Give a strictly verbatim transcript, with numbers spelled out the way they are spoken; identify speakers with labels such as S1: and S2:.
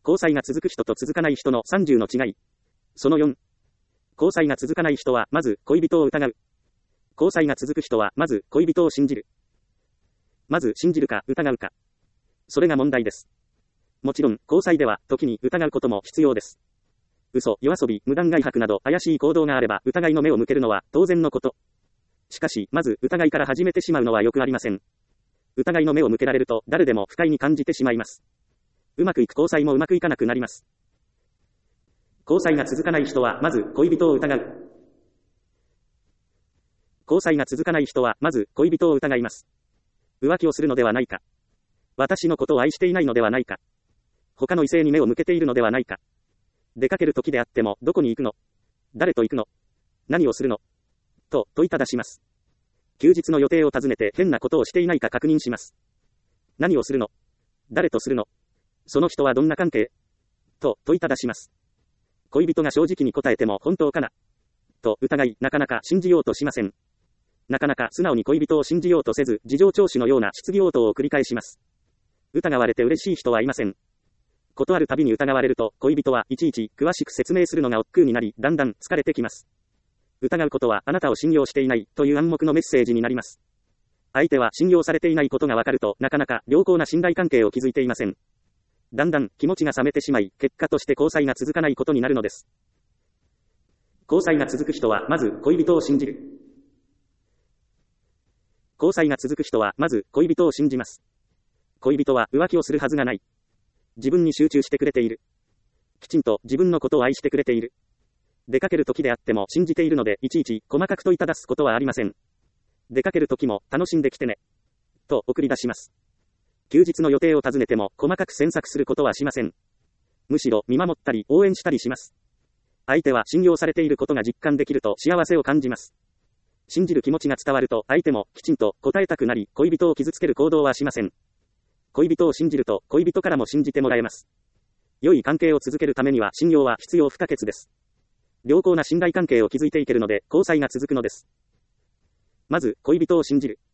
S1: 交際が続く人と続かない人のさんじゅうの違い。そのよん。交際が続かない人は、まず、恋人を疑う。交際が続く人は、まず、恋人を信じる。まず、信じるか、疑うか。それが問題です。もちろん、交際では、時に疑うことも必要です。嘘、夜遊び、無断外泊など、怪しい行動があれば、疑いの目を向けるのは、当然のこと。しかし、まず、疑いから始めてしまうのはよくありません。疑いの目を向けられると、誰でも不快に感じてしまいます。うまくいく交際もうまくいかなくなります。交際が続かない人は、まず、恋人を疑う。交際が続かない人は、まず、恋人を疑います。浮気をするのではないか。私のことを愛していないのではないか。他の異性に目を向けているのではないか。出かける時であっても、どこに行くの？誰と行くの？何をするの？と、問いただします。休日の予定を尋ねて変なことをしていないか確認します。何をするの？誰とするの？その人はどんな関係？と、問いただします。恋人が正直に答えても本当かな？と疑い、なかなか信じようとしません。なかなか素直に恋人を信じようとせず、事情聴取のような質疑応答を繰り返します。疑われて嬉しい人はいません。断るたびに疑われると、恋人はいちいち詳しく説明するのが億劫になり、だんだん疲れてきます。疑うことはあなたを信用していないという暗黙のメッセージになります。相手は信用されていないことがわかると、なかなか良好な信頼関係を築いていません。だんだん気持ちが冷めてしまい、結果として交際が続かないことになるのです。交際が続く人は、まず恋人を信じる。交際が続く人は、まず恋人を信じます。恋人は浮気をするはずがない。自分に集中してくれている。きちんと自分のことを愛してくれている。出かける時であっても信じているので、いちいち細かく問いただすことはありません。出かける時も楽しんできてね。と送り出します。休日の予定を尋ねても細かく詮索することはしません。むしろ見守ったり応援したりします。相手は信用されていることが実感できると幸せを感じます。信じる気持ちが伝わると相手もきちんと答えたくなり、恋人を傷つける行動はしません。恋人を信じると恋人からも信じてもらえます。良い関係を続けるためには信用は必要不可欠です。良好な信頼関係を築いていけるので交際が続くのです。まず恋人を信じる。